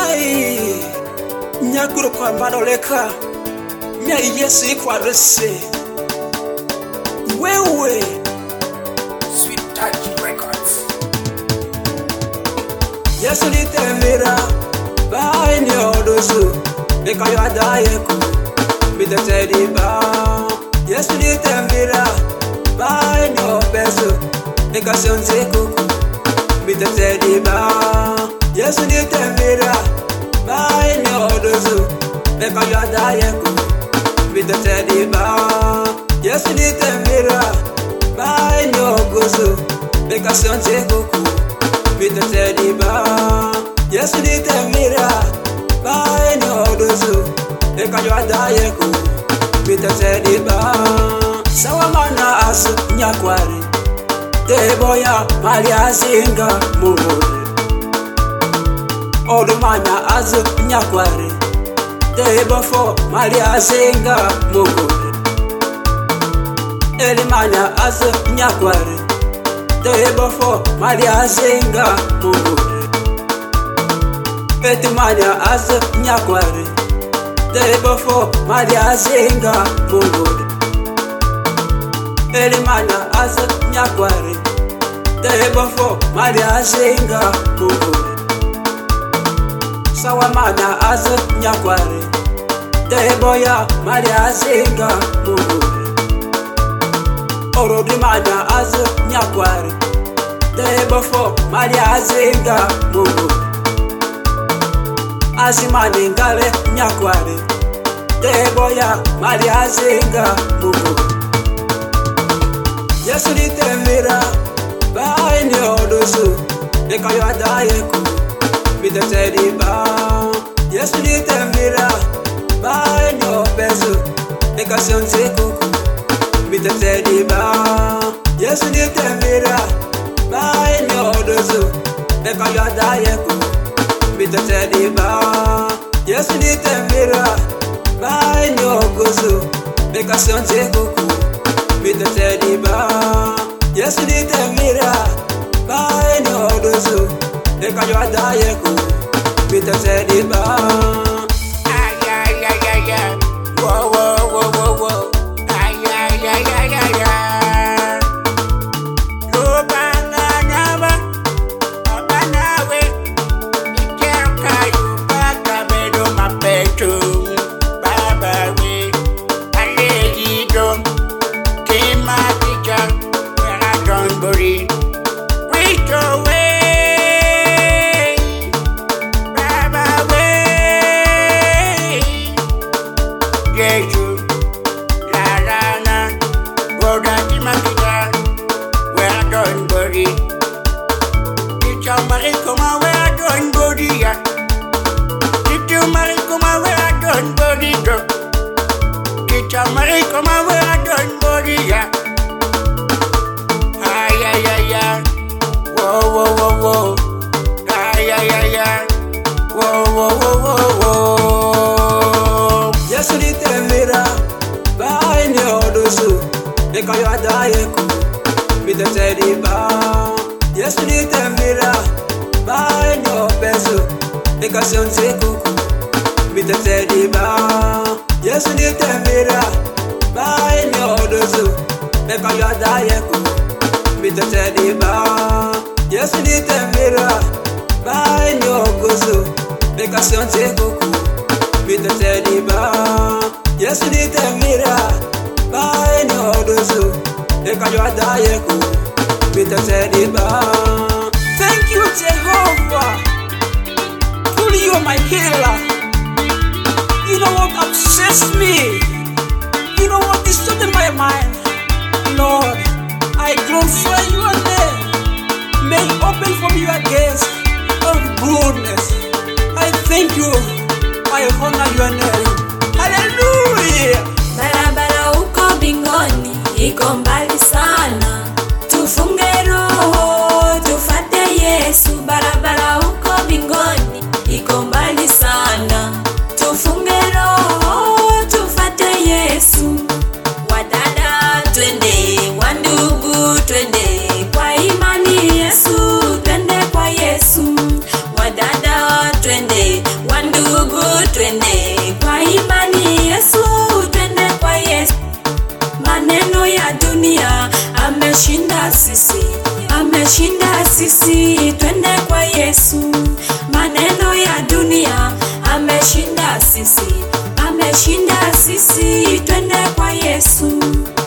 Ai nyakuru kwa madoleka mia Yesu kwa rese wewe Sweet Touch Records. Yesu nitemira bai ni odosu ekayo adayeko bitetedi ba Yesu nitemira bai ni obesu ekasonze kuku bitetedi ba Yesu nitemira bai ni odosu ekayo adayeko bitetedi ba Yesu nitemira bai ni ogosu ekasonze kuku bitetedi ba Yesu nitemira bai ni odosu ekayo adayeko bitetedi ba sawa mana asu nyakwari Deboya Maria Zinga Mugore Odumanya azu nyakware Debofo Maria Zinga Mugore Elimanya azu nyakware Debofo Maria Zinga Mugore Etimanya azu nyakware Debofo Maria Zinga Mugore Elimanya azu nyakware Debofo Maria Zinga Mugore Sawamana azu nyakware Deboya Maria Zinga Mugore Orodimanya azu nyakware Debofo Maria Zinga Mugore Asimani ngale nyakware Deboya Maria Zinga Mugore Yesu nitemira bai ni odosu ekayo adayeko bitetedi ba Yesu nitemira bai ni obesu ekasonze kuku bitetedi ba Yesu nitemira bai ni odosu ekayo adayeko bitetedi ba Yesu nitemira bai ni ogosu ekasonze kuku bitetedi ba Yesu nitemira bai ni odosu ekayo adayeko bitetedi ba Ay, ay, ay, ay, ay. Whoa, whoa, whoa, whoa, whoa. Ay, ay, ay, ay, ay, ay. Lubanga nyaba, abanawe. Ikerka yubaka bedo mapetu. Baba we, alegido. Kima tika, wera don't worry. Reach away. Jesu, la la la, Roda di Makita, where I don't worry. Did you marry come where I don't worry? Did you marry come where I don't worry? Did you marry come where I don't worry? Ay, ay, ay, ay, whoa, whoa, whoa, whoa. Ay, ay, ay, ay, whoa, whoa, whoa, whoa, whoa. Yesu nitemira bai ni odosu ekayo adayeko bitetedi ba Yesu nitemira bai ni obesu ekasonze kuku bitetedi ba Yesu nitemira bai ni odosu ekayo adayeko bitetedi ba Yesu nitemira bai ni ogosu ekasonze kuku bitetedi ba Yesu nitemira bai ni odosu ekayo adayeko bitetedi ba Thank you Jehovah, truly you are my healer. You know what obsessed me, you know what distorted my mind. Lord, I glorify your name. May open for me your gates of goodness. I thank you, I honor your name. Hallelujah. Barabara uko bingoni iko mbali sana, tufunge roho tufate Yesu. Barabara uko bingoni iko mbali sana, tufunge roho tufate Yesu. Wadada twende, wandugu twende, kwa imani Yesu twende kwa Yesu. Wadada twende, twende kwa imani Yesu, twende kwa Yesu. Maneno ya dunia ameshinda sisi, ameshinda sisi, twende kwa Yesu. Maneno ya dunia ameshinda sisi, ameshinda sisi, twende kwa Yesu.